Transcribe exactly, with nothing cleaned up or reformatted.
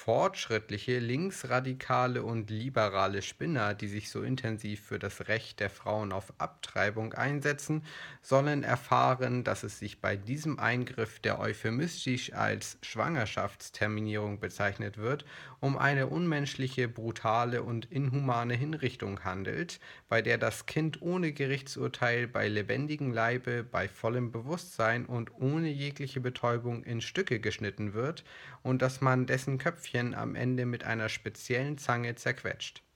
Fortschrittliche, linksradikale und liberale Spinner, die sich so intensiv für das Recht der Frauen auf Abtreibung einsetzen, sollen erfahren, dass es sich bei diesem Eingriff, der euphemistisch als Schwangerschaftsterminierung bezeichnet wird, um eine unmenschliche, brutale und inhumane Hinrichtung handelt, bei der das Kind ohne Gerichtsurteil bei lebendigem Leibe, bei vollem Bewusstsein und ohne jegliche Betäubung in Stücke geschnitten wird und dass man dessen Köpfchen am Ende mit einer speziellen Zange zerquetscht.